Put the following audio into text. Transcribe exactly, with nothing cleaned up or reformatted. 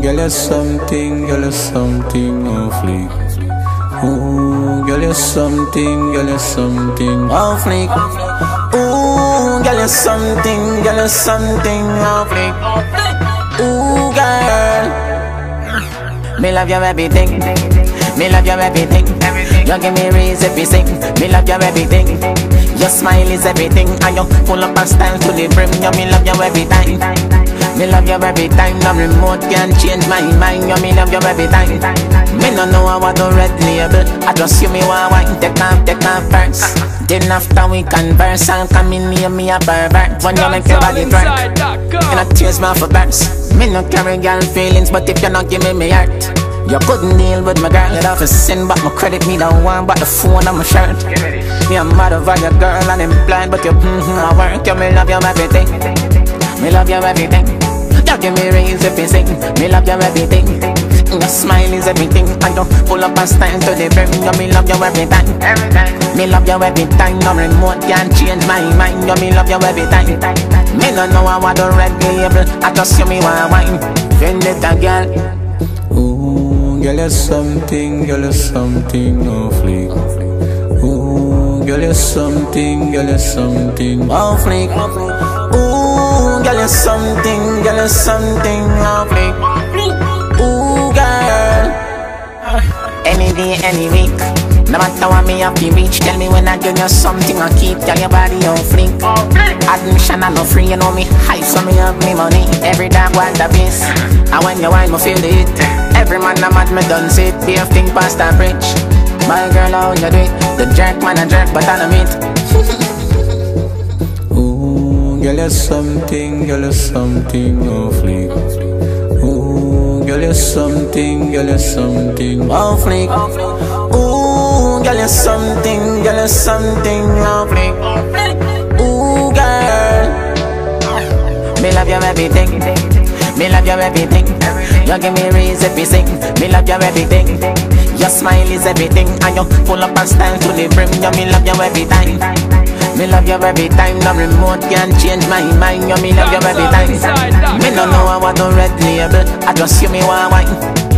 girl, you're something, girl, you're something off fleek. Ooh, girl, you're something, girl, you're something off fleek. Ooh, girl, you're something, girl, you're something off fleek. Ooh, girl, me love your everything. Me love your everything. You give me reason to sing. Me love your everything. Your smile is everything, and you full up of style to the brim. You me love you every time. Me love you every time. No remote can change my mind. You me love you every time. Me no know how I do red label. I just see me want wine. Take off, take off first. Then after we converse, I'll come in near me a pervert. When you make your body drunk, and I tears my for burst. Me no carry girl feelings, but if you not give me me heart, you couldn't deal with my girl. You'd have to send back my credit. Me don't want back the phone on my shirt. Me a mad over your girl and I'm blind, but you mm-hmm, I work. You me love you everything. Me love you everything. You give me reason to sing. Me love you everything. Your smile is everything. And you pull up and stand to the brim. You me love you every time. Me love you every time. No remote can change my mind. You me love you every time. Me no know how I do red label. I just see me want wine. Friend it a girl. Girl, you're something, girl, you're something off fleek. Ooh, girl, you're something, girl, you're something off fleek. Ooh, girl, you're something, girl, you're something off fleek. Ooh, girl, any day, any week. No matter what me have to reach, tell me when I give you something I keep. Tell your body on fleek. Admission I no free, you know me high, so me have me money. Every dog want a piece, and when you wine, me feel it. Every man a mad, me done sit. Be a thing past a bridge. My girl, how you do it? The jerk man a jerk, but I don't meet. Ooh, girl, you're something, girl, you're something off fleek. Ooh, girl, you're something, girl, you're something off fleek. Ooh, girl, you're something, girl, you're something off fleek. Ooh, girl, me love you everything. Me love you everything. You give me reason to sing. Me love you everything. Your smile is everything, and you full up of style to the brim. You me love you every time. Me love you every time. No remote can change my mind. You me love you every time. Me no know how I do red label. I just see me want wine.